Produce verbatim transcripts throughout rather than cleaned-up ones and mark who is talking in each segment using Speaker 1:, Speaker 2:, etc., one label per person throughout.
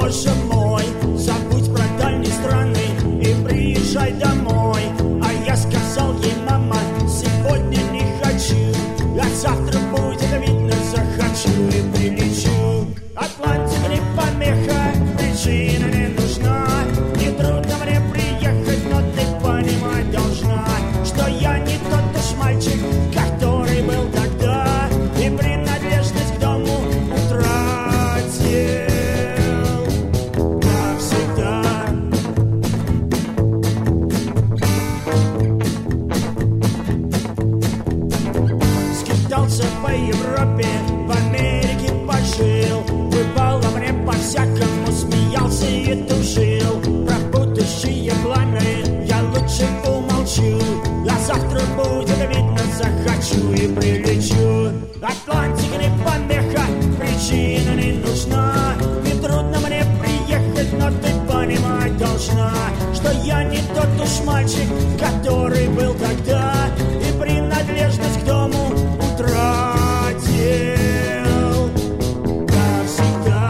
Speaker 1: боже мой, забудь про дальние страны и приезжай домой. А я сказал ей: мама, сегодня не хочу, а завтра будет видно, захочу и прилечу. Атлантика не помеха, причина не нужна. Не трудно мне приехать, но ты понимать должна, что я не тот уж мальчик, который был тогда, и принадлежность к дому утратил навсегда. Скитался по Европе, в Америке пожил, бывало мне по-всякому, смеялся и тужил. Про будущее планы я лучше умолчу, а завтра будет видно, захочу и прилечу. Атлантика не помеха, причина не нужна. Не трудно мне приехать, но ты понимать должна, что я не тот уж мальчик, который был тогда, и принадлежность к дому утратил навсегда.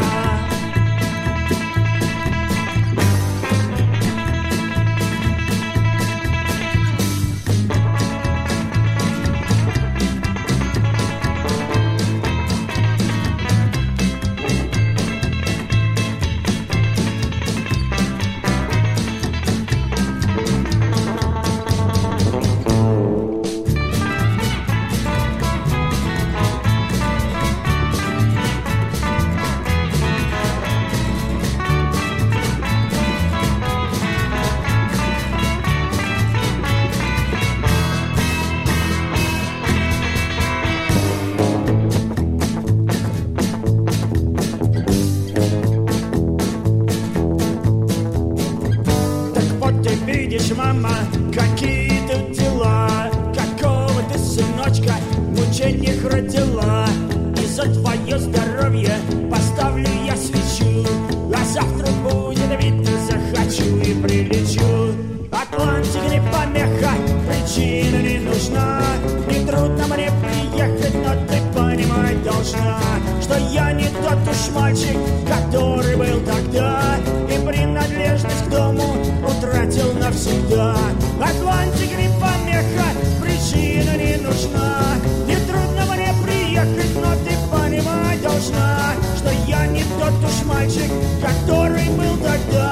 Speaker 1: Видишь, мама, какие тут дела, какого ты сыночка в мучениях родила. И за твое здоровье поставлю я свечу, а завтра будет видно, захочу и прилечу. Атлантика не помеха, причина не нужна. Не трудно мне приехать, но ты понимать должна, что я не тот уж мальчик, который был тогда, и принадлежность к дому утратил навсегда. Атлантика не помеха, причина не нужна. Не трудно мне приехать, но ты понимать должна, что я не тот уж мальчик, который был тогда,